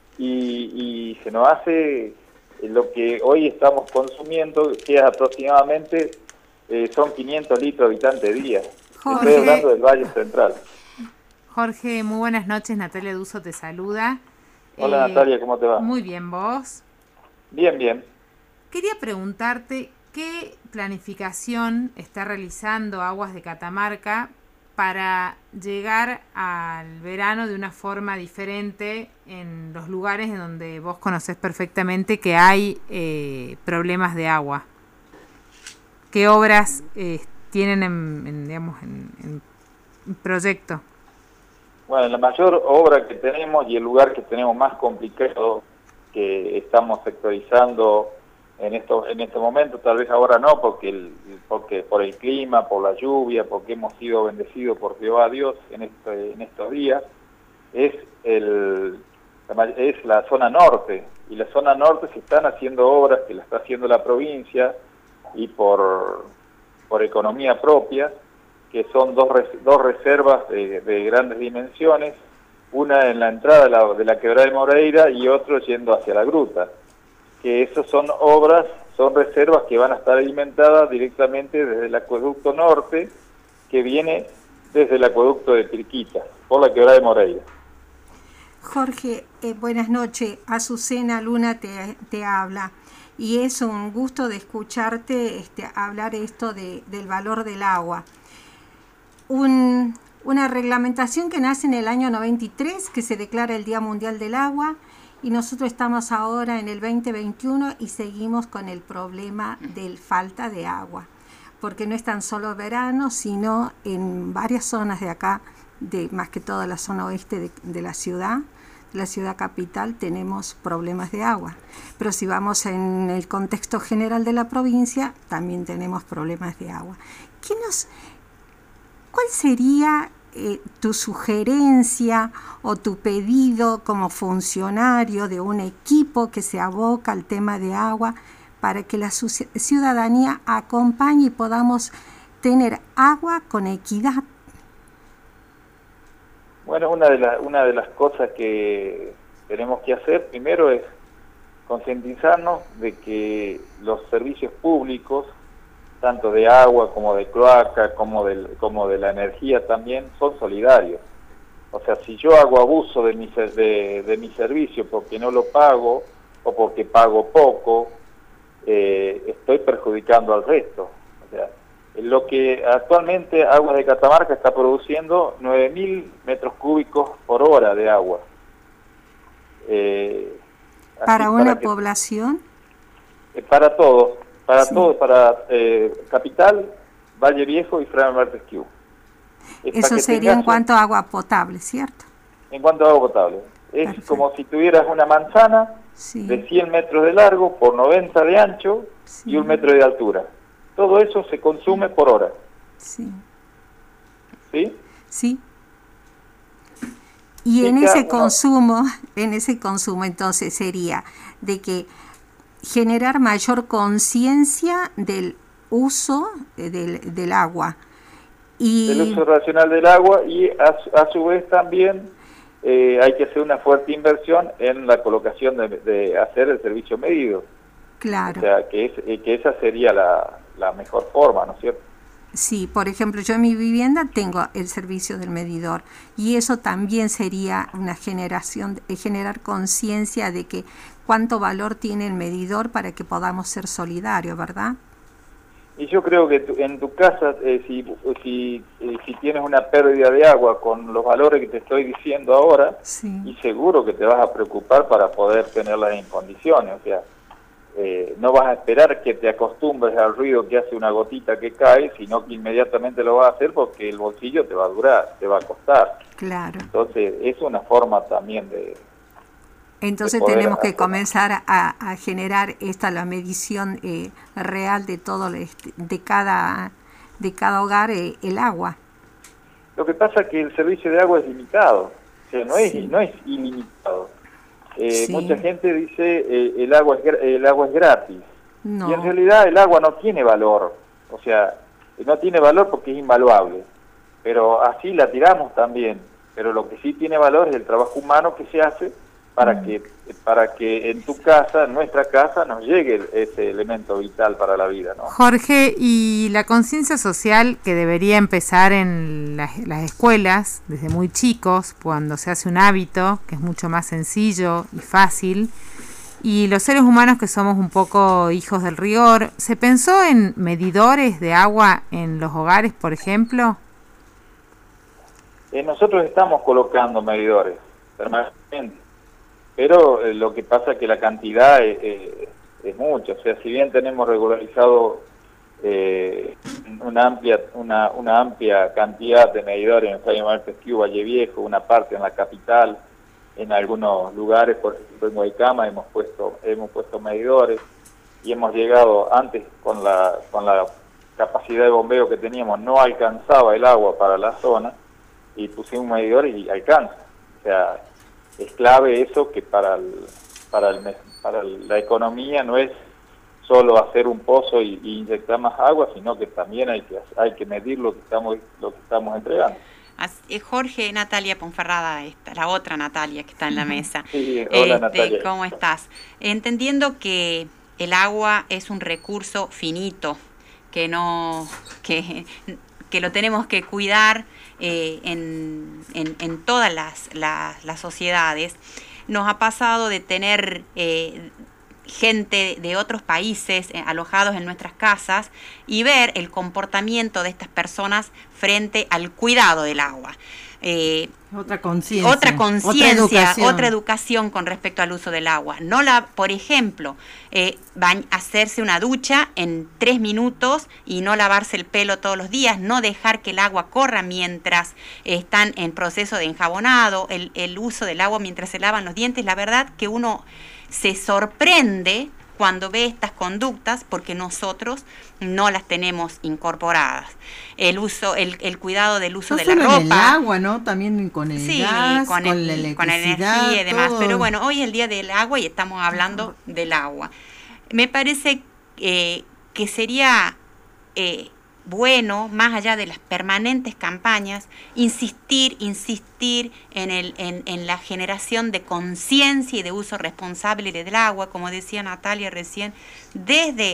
[SPEAKER 15] y se nos hace lo que hoy estamos consumiendo, que es aproximadamente son 500 litros habitantes día.
[SPEAKER 9] Jorge,
[SPEAKER 15] estoy hablando del Valle Central.
[SPEAKER 9] Jorge, muy buenas noches, Natalia Duso te saluda.
[SPEAKER 15] Hola Natalia, ¿cómo te va?
[SPEAKER 9] Muy bien, ¿vos?
[SPEAKER 15] Bien, bien.
[SPEAKER 9] Quería preguntarte qué planificación está realizando Aguas de Catamarca para llegar al verano de una forma diferente en los lugares en donde vos conocés perfectamente que hay problemas de agua. ¿Qué obras tienen en proyecto?
[SPEAKER 15] Bueno, la mayor obra que tenemos y el lugar que tenemos más complicado, que estamos sectorizando en este momento, tal vez ahora no, porque por el clima, por la lluvia, porque hemos sido bendecidos por Jehová Dios en estos días, es la zona norte, y la zona norte se están haciendo obras que la está haciendo la provincia y por economía propia, que son dos reservas de grandes dimensiones, una en la entrada de la quebrada de Moreira y otro yendo hacia la gruta. que esas son obras, son reservas que van a estar alimentadas directamente desde el acueducto norte, que viene desde el acueducto de Pirquita, por la quebrada de Moreira.
[SPEAKER 11] Jorge, buenas noches. Azucena Luna te habla. Y es un gusto de escucharte hablar esto del valor del agua. Una reglamentación que nace en el año 93, que se declara el Día Mundial del Agua, y nosotros estamos ahora en el 2021 y seguimos con el problema de falta de agua, porque no es tan solo verano, sino en varias zonas de acá, más que todo la zona oeste de la ciudad capital, tenemos problemas de agua. Pero si vamos en el contexto general de la provincia, también tenemos problemas de agua. ¿Cuál sería tu sugerencia o tu pedido como funcionario de un equipo que se aboca al tema de agua para que la ciudadanía acompañe y podamos tener agua con equidad?
[SPEAKER 15] Bueno, una de las cosas que tenemos que hacer primero es concientizarnos de que los servicios públicos, tanto de agua como de cloaca, como de la energía también, son solidarios. O sea, si yo hago abuso de mi servicio porque no lo pago o porque pago poco, estoy perjudicando al resto. O sea, lo que actualmente Aguas de Catamarca está produciendo 9.000 metros cúbicos por hora de agua.
[SPEAKER 11] ¿Para una población?
[SPEAKER 15] Para todos, para Capital, Valle Viejo y Fray Martesquieu.
[SPEAKER 11] Eso sería en cuanto a agua potable, ¿cierto?
[SPEAKER 15] En cuanto a agua potable. Es perfecto. Como si tuvieras una manzana de 100 metros de largo por 90 de ancho y 1 metro de altura. Todo eso se consume por hora.
[SPEAKER 11] Sí.
[SPEAKER 15] ¿Sí?
[SPEAKER 11] Sí. Y en ese consumo entonces sería de que generar mayor conciencia del uso del agua.
[SPEAKER 15] Del uso racional del agua y a su vez también hay que hacer una fuerte inversión en la colocación de hacer el servicio medido.
[SPEAKER 11] Claro.
[SPEAKER 15] O sea, que esa sería la mejor forma, ¿no es cierto?
[SPEAKER 11] Sí, por ejemplo, yo en mi vivienda tengo el servicio del medidor y eso también sería una generar conciencia de que cuánto valor tiene el medidor para que podamos ser solidarios, ¿verdad?
[SPEAKER 15] Y yo creo que en tu casa, si tienes una pérdida de agua con los valores que te estoy diciendo ahora, y seguro que te vas a preocupar para poder tenerlas en condiciones, o sea, no vas a esperar que te acostumbres al ruido que hace una gotita que cae, sino que inmediatamente lo vas a hacer porque el bolsillo te va a durar, te va a costar.
[SPEAKER 11] Claro.
[SPEAKER 15] Entonces es una forma también de...
[SPEAKER 11] Entonces tenemos que comenzar a generar la medición real de todo, de cada hogar el agua.
[SPEAKER 15] Lo que pasa es que el servicio de agua es limitado, o sea, no es ilimitado. Mucha gente dice el agua es gratis. No. Y en realidad el agua no tiene valor, o sea, no tiene valor porque es invaluable, pero así la tiramos también. Pero lo que sí tiene valor es el trabajo humano que se hace para que en tu casa, en nuestra casa, nos llegue ese elemento vital para la vida, ¿no?
[SPEAKER 9] Jorge, y la conciencia social que debería empezar en las escuelas desde muy chicos, cuando se hace un hábito que es mucho más sencillo y fácil, y los seres humanos que somos un poco hijos del rigor, ¿se pensó en medidores de agua en los hogares, por ejemplo?
[SPEAKER 15] Nosotros estamos colocando medidores permanentemente. Pero lo que pasa es que la cantidad es mucha, o sea, si bien tenemos regularizado una amplia cantidad de medidores en Fray Martesquieu, Valle Viejo, una parte en la capital, en algunos lugares, por ejemplo en Guaycama hemos puesto medidores y hemos llegado antes con la capacidad de bombeo que teníamos, no alcanzaba el agua para la zona y pusimos medidores y alcanza, o sea, es clave eso, que para la economía no es solo hacer un pozo y inyectar más agua, sino que también hay que medir lo que estamos entregando.
[SPEAKER 13] Jorge, Natalia Ponferrada, la otra Natalia que está en la mesa.
[SPEAKER 15] Sí, hola Natalia.
[SPEAKER 13] ¿Cómo estás? Entendiendo que el agua es un recurso finito, que lo tenemos que cuidar en todas las sociedades. Nos ha pasado de tener gente de otros países alojados en nuestras casas y ver el comportamiento de estas personas frente al cuidado del agua.
[SPEAKER 12] Otra conciencia,
[SPEAKER 13] otra educación con respecto al uso del agua. Por ejemplo, hacerse una ducha en 3 minutos y no lavarse el pelo todos los días, no dejar que el agua corra mientras están en proceso de enjabonado, el uso del agua mientras se lavan los dientes. La verdad que uno se sorprende cuando ve estas conductas porque nosotros no las tenemos incorporadas. El cuidado del uso de la ropa.
[SPEAKER 12] No solo en el agua, ¿no? También con el gas, con la electricidad,
[SPEAKER 13] con la energía y demás.
[SPEAKER 12] todo.
[SPEAKER 13] Pero bueno, hoy es el día del agua y estamos hablando del agua. Me parece que sería bueno, más allá de las permanentes campañas, insistir en la generación de conciencia y de uso responsable del agua, como decía Natalia recién, desde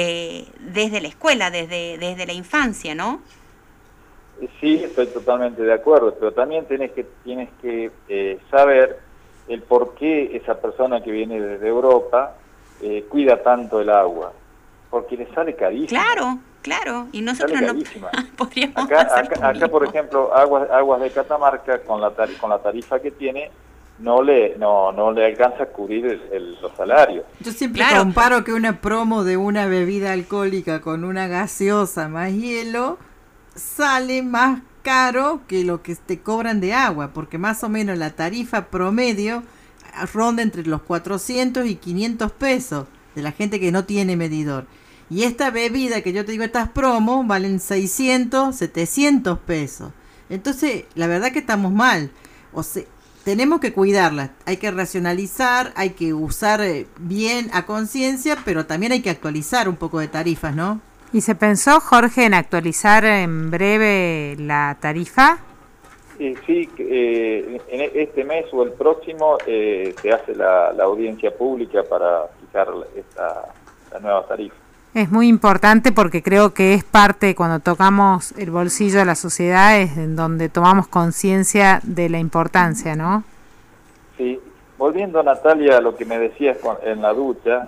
[SPEAKER 13] la escuela, desde la infancia, ¿no?
[SPEAKER 15] Sí, estoy totalmente de acuerdo, pero también tienes que saber el por qué esa persona que viene desde Europa cuida tanto el agua, porque le sale carísimo.
[SPEAKER 13] Claro, y nosotros no podríamos
[SPEAKER 15] acá por ejemplo, Aguas de Catamarca, con la tarifa que tiene, no le alcanza a cubrir los salarios.
[SPEAKER 12] Yo siempre comparo que una promo de una bebida alcohólica con una gaseosa más hielo sale más caro que lo que te cobran de agua, porque más o menos la tarifa promedio ronda entre los 400 y 500 pesos de la gente que no tiene medidor. Y esta bebida que yo te digo, estas promos, valen 600, 700 pesos. Entonces, la verdad que estamos mal. O sea, tenemos que cuidarla. Hay que racionalizar, hay que usar bien a conciencia, pero también hay que actualizar un poco de tarifas, ¿no?
[SPEAKER 9] ¿Y se pensó, Jorge, en actualizar en breve la tarifa?
[SPEAKER 15] Sí, en este mes o el próximo se hace la audiencia pública para fijar la nueva tarifa.
[SPEAKER 9] Es muy importante porque creo que es parte, cuando tocamos el bolsillo de la sociedad, es en donde tomamos conciencia de la importancia, ¿no?
[SPEAKER 15] Sí, volviendo, Natalia, a lo que me decías en la ducha,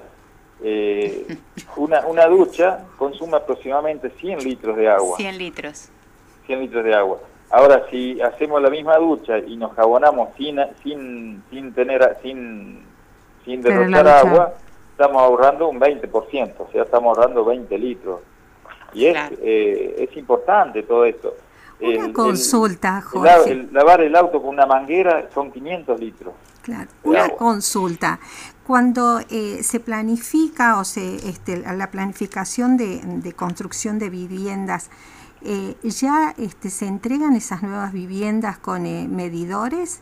[SPEAKER 15] una ducha consume aproximadamente 100 litros de agua.
[SPEAKER 13] 100 litros.
[SPEAKER 15] 100 litros de agua. Ahora, si hacemos la misma ducha y nos jabonamos sin derrochar agua, estamos ahorrando un 20%, o sea, estamos ahorrando 20 litros. Y es importante todo esto.
[SPEAKER 11] Una consulta, Jorge.
[SPEAKER 15] Lavar el auto con una manguera son 500 litros.
[SPEAKER 11] Claro, una consulta. Cuando se planifica la planificación de construcción de viviendas, ¿ya se entregan esas nuevas viviendas con medidores?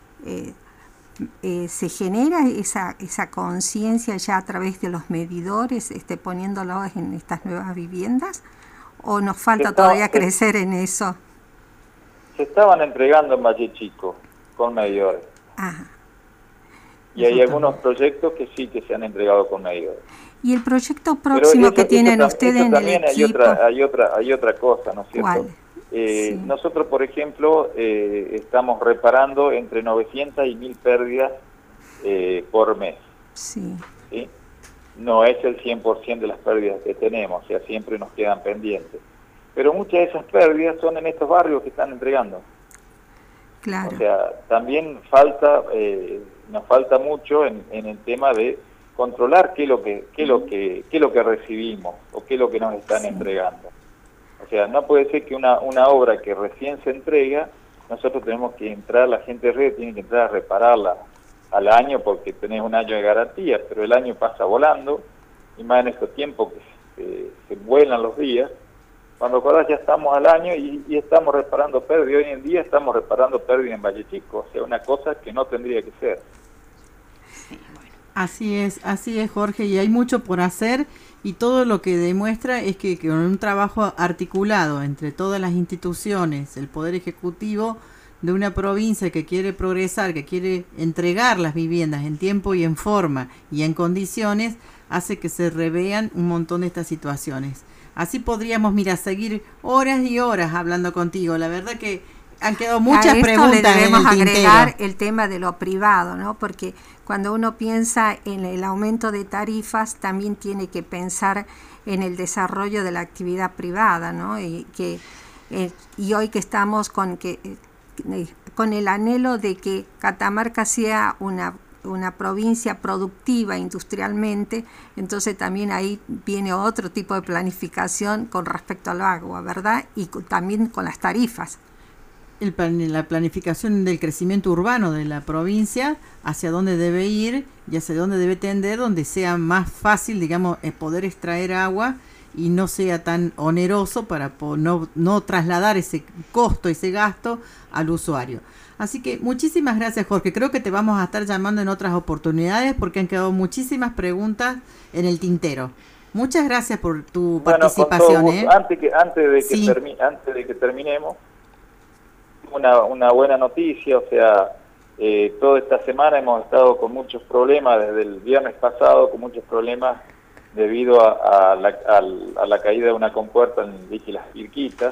[SPEAKER 11] ¿Se genera esa conciencia ya a través de los medidores, poniéndolos en estas nuevas viviendas? ¿O nos falta todavía crecer en eso?
[SPEAKER 15] Se estaban entregando en Valle Chico con medidores.
[SPEAKER 11] Ajá.
[SPEAKER 15] Y hay algunos proyectos que sí que se han entregado con medidores.
[SPEAKER 11] ¿Y el proyecto próximo que tienen ustedes en el equipo?
[SPEAKER 15] Hay otra cosa, ¿no es cierto?
[SPEAKER 11] ¿Cuál?
[SPEAKER 15] Sí. Nosotros, por ejemplo, estamos reparando entre 900 y 1000 pérdidas por mes.
[SPEAKER 11] Sí.
[SPEAKER 15] ¿Sí? No es el 100% de las pérdidas que tenemos, o sea, siempre nos quedan pendientes. Pero muchas de esas pérdidas son en estos barrios que están entregando.
[SPEAKER 11] Claro.
[SPEAKER 15] O sea, también nos falta mucho en el tema de controlar qué es lo que recibimos o qué es lo que nos están entregando. O sea, no puede ser que una obra que recién se entrega, nosotros tenemos que entrar, la gente de red tiene que entrar a repararla al año porque tenés un año de garantía, pero el año pasa volando, y más en estos tiempos que se vuelan los días. Cuando acordás ya estamos al año y estamos reparando pérdida. Hoy en día estamos reparando pérdida en Valle Chico, o sea, una cosa que no tendría que ser.
[SPEAKER 12] Así es, Jorge, y hay mucho por hacer, y todo lo que demuestra es que con un trabajo articulado entre todas las instituciones, el Poder Ejecutivo de una provincia que quiere progresar, que quiere entregar las viviendas en tiempo y en forma y en condiciones, hace que se revean un montón de estas situaciones. Así podríamos, mira, seguir horas y horas hablando contigo. La verdad que han quedado muchas preguntas.
[SPEAKER 11] Le debemos
[SPEAKER 12] en el
[SPEAKER 11] agregar
[SPEAKER 12] tintero.
[SPEAKER 11] el tema de lo privado, ¿no? Porque cuando uno piensa en el aumento de tarifas, también tiene que pensar en el desarrollo de la actividad privada, ¿no? Y hoy que estamos con el anhelo de que Catamarca sea una provincia productiva industrialmente, entonces también ahí viene otro tipo de planificación con respecto al agua, ¿verdad? Y también con las tarifas.
[SPEAKER 12] La planificación del crecimiento urbano de la provincia, hacia dónde debe ir y hacia dónde debe tender, donde sea más fácil, digamos, poder extraer agua y no sea tan oneroso para no trasladar ese costo, ese gasto al usuario. Así que muchísimas gracias, Jorge. Creo que te vamos a estar llamando en otras oportunidades porque han quedado muchísimas preguntas en el tintero. Muchas gracias por tu participación.
[SPEAKER 15] Antes de que terminemos, una buena noticia, o sea, toda esta semana hemos estado con muchos problemas, desde el viernes pasado, con muchos problemas debido a la caída de una compuerta en Villa Las Pirquitas.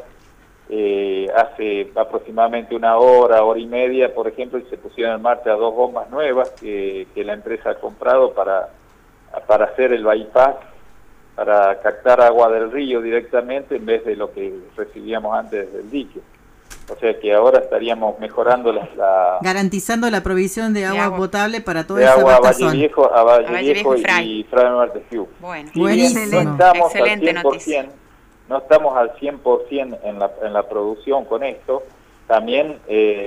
[SPEAKER 15] Hace aproximadamente una hora y media, por ejemplo, se pusieron en marcha 2 bombas nuevas que la empresa ha comprado para hacer el bypass, para captar agua del río directamente en vez de lo que recibíamos antes del dique. O sea que ahora estaríamos mejorando
[SPEAKER 12] garantizando la provisión de agua potable para toda
[SPEAKER 15] de
[SPEAKER 12] esa
[SPEAKER 15] agua a
[SPEAKER 12] vasta
[SPEAKER 15] Valle Viejo, y Fray Norte Fiu.
[SPEAKER 9] Bueno,
[SPEAKER 12] buenísimo.
[SPEAKER 9] Excelente noticia.
[SPEAKER 15] No estamos al 100% en la producción con esto. También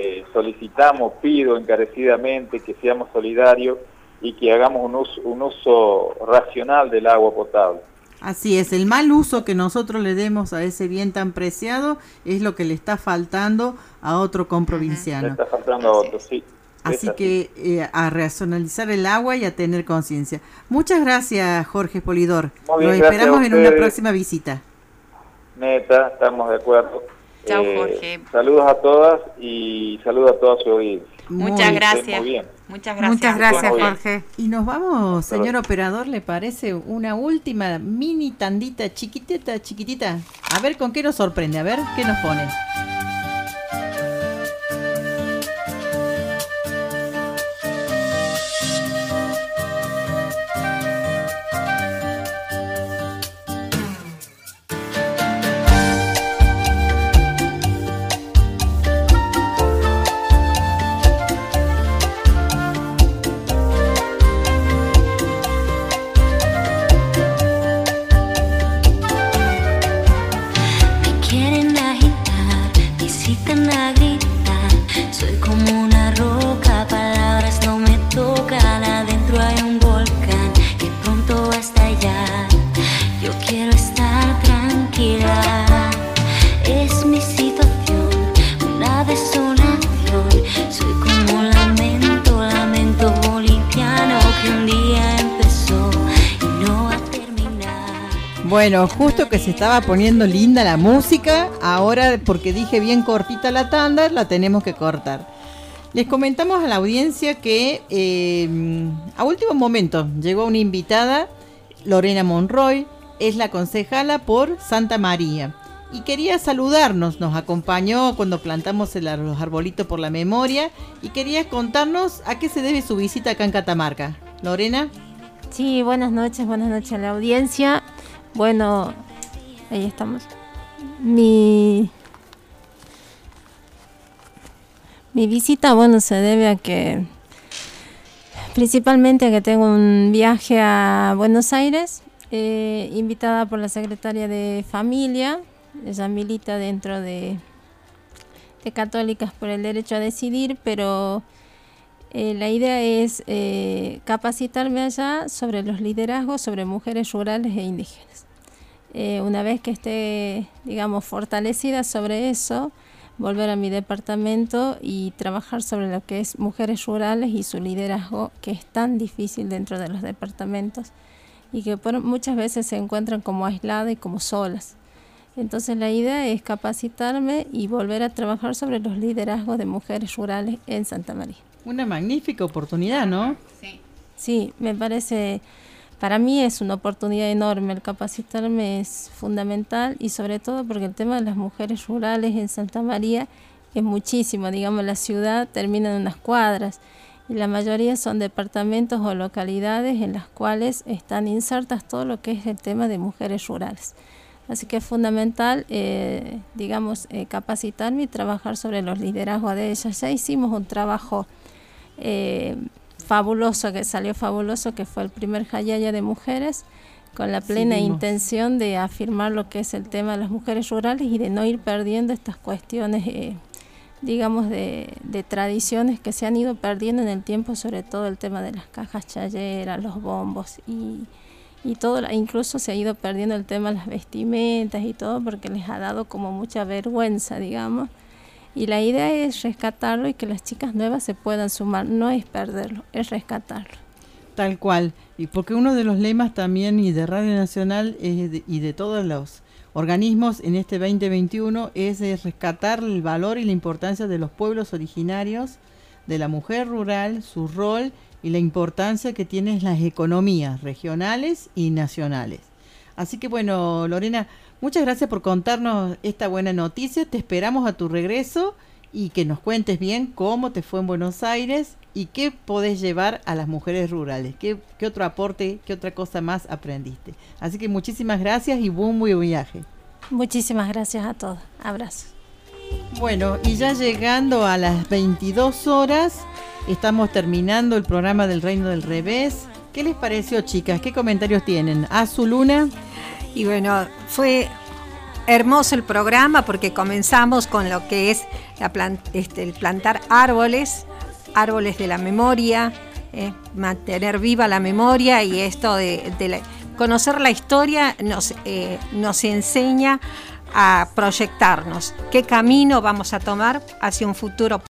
[SPEAKER 15] pido encarecidamente que seamos solidarios y que hagamos un uso racional del agua potable.
[SPEAKER 12] Así es, el mal uso que nosotros le demos a ese bien tan preciado es lo que le está faltando a otro comprovinciano.
[SPEAKER 15] Le está faltando a otro, sí.
[SPEAKER 12] Así que a racionalizar el agua y a tener conciencia. Muchas gracias, Jorge Polidor. Lo esperamos en una próxima visita.
[SPEAKER 15] Neta, estamos de acuerdo.
[SPEAKER 9] Chao, Jorge.
[SPEAKER 15] Saludos a todas y saludos a toda su audiencia.
[SPEAKER 9] Muchas gracias.
[SPEAKER 15] Muy bien.
[SPEAKER 9] Muchas gracias.
[SPEAKER 11] Muchas gracias, Jorge.
[SPEAKER 12] Y nos vamos, señor operador, ¿le parece una última mini tandita chiquitita? A ver con qué nos sorprende, a ver qué nos pone. Bueno, justo que se estaba poniendo linda la música, ahora porque dije bien cortita la tanda, la tenemos que cortar. Les comentamos a la audiencia que a último momento llegó una invitada, Lorena Monroy, es la concejala por Santa María y quería saludarnos, nos acompañó cuando plantamos los arbolitos por la memoria y quería contarnos a qué se debe su visita acá en Catamarca. Lorena.
[SPEAKER 16] Sí, buenas noches a la audiencia. Bueno, ahí estamos. Mi visita, bueno, se debe a que, principalmente a que tengo un viaje a Buenos Aires, invitada por la secretaria de Familia. Ella milita dentro de Católicas por el Derecho a Decidir, pero la idea es capacitarme allá sobre los liderazgos, sobre mujeres rurales e indígenas. Una vez que esté, digamos, fortalecida sobre eso, volver a mi departamento y trabajar sobre lo que es mujeres rurales y su liderazgo, que es tan difícil dentro de los departamentos, y que muchas veces se encuentran como aisladas y como solas. Entonces la idea es capacitarme y volver a trabajar sobre los liderazgos de mujeres rurales en Santa María.
[SPEAKER 12] Una magnífica oportunidad, ¿no?
[SPEAKER 16] Sí, me parece, para mí es una oportunidad enorme, el capacitarme es fundamental y sobre todo porque el tema de las mujeres rurales en Santa María es muchísimo, digamos, la ciudad termina en unas cuadras y la mayoría son departamentos o localidades en las cuales están insertas todo lo que es el tema de mujeres rurales. Así que es fundamental, capacitarme y trabajar sobre los liderazgos de ellas. Ya hicimos un trabajo fabuloso, que salió fabuloso, que fue el primer Jayaya de mujeres, con la plena intención de afirmar lo que es el tema de las mujeres rurales y de no ir perdiendo estas cuestiones, de tradiciones que se han ido perdiendo en el tiempo, sobre todo el tema de las cajas chayeras, los bombos y todo, incluso se ha ido perdiendo el tema de las vestimentas y todo porque les ha dado como mucha vergüenza, digamos, y la idea es rescatarlo y que las chicas nuevas se puedan sumar, no es perderlo, es rescatarlo.
[SPEAKER 12] Tal cual, y porque uno de los lemas también y de Radio Nacional y de todos los organismos en este 2021 es rescatar el valor y la importancia de los pueblos originarios, de la mujer rural, su rol y la importancia que tienen las economías regionales y nacionales. Así que bueno, Lorena, muchas gracias por contarnos esta buena noticia. Te esperamos a tu regreso y que nos cuentes bien cómo te fue en Buenos Aires y qué podés llevar a las mujeres rurales, qué otro aporte, qué otra cosa más aprendiste. Así que muchísimas gracias y buen viaje.
[SPEAKER 16] Muchísimas gracias a todos. Abrazos.
[SPEAKER 12] Bueno, y ya llegando a las 22 horas, estamos terminando el programa del Reino del Revés. ¿Qué les pareció, chicas? ¿Qué comentarios tienen? ¿Azu, Luna?
[SPEAKER 11] Y bueno, fue hermoso el programa porque comenzamos con lo que es el plantar árboles de la memoria, mantener viva la memoria, y esto de conocer la historia nos enseña a proyectarnos qué camino vamos a tomar hacia un futuro